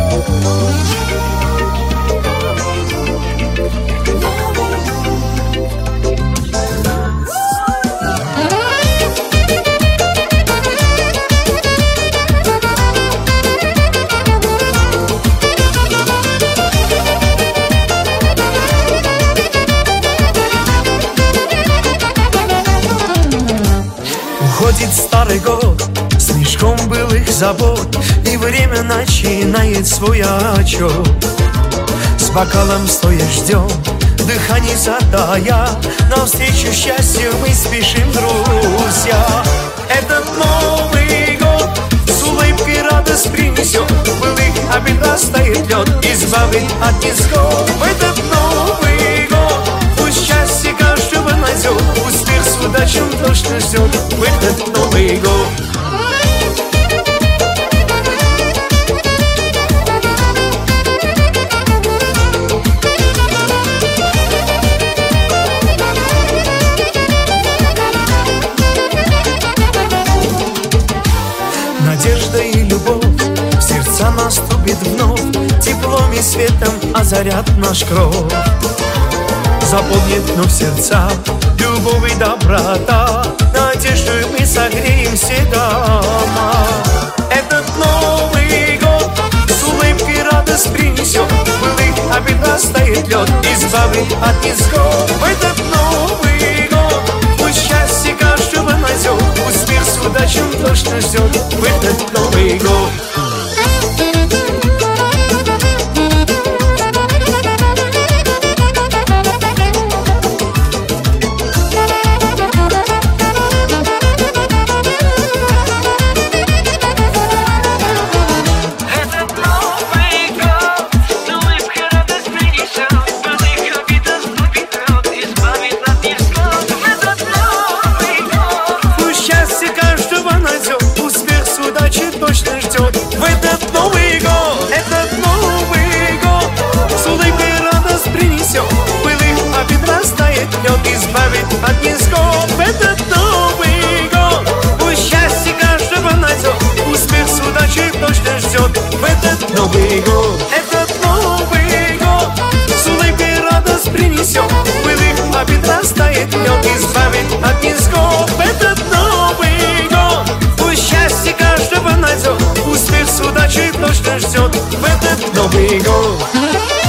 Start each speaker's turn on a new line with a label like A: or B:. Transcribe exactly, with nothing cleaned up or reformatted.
A: Уходит старый год с мешком былых забот, и время начинает свой отчет. С бокалом стоя ждем, дыхание затая, навстречу счастью мы спешим, друзья. Этот Новый год с улыбкой радость принесет, былых обид растает лед, избавит от невзгод. В этот Новый год пусть счастье каждого найдет, успех с удачей точно ждет в этот Новый год. Надежда и любовь в сердца наступит вновь, теплом и светом озарят наш кров. Заполнит вновь сердца любовь и доброта, надежду мы согреем все дома. Этот Новый год с улыбкой радость принесет, былых обид растает лед, избавит от невзгод. В этот Новый год пусть счастье каждого найдет, успех с удачей точно ждет в этот Новый год. Точно ждет в этот Новый год. Этот Новый год с улыбкой радость принесет, былых обид растает лед, избавит от невзгод. В этот Новый год пусть счастье каждого найдет, успех с удачей точно ждет в этот Новый год. Этот Новый год с улыбкой радость принесет, былых обид растает лед, избавит от невзгод. В этот Новый год пусть счастье каждого найдет, успех с удачей точно ждет в этот Новый год.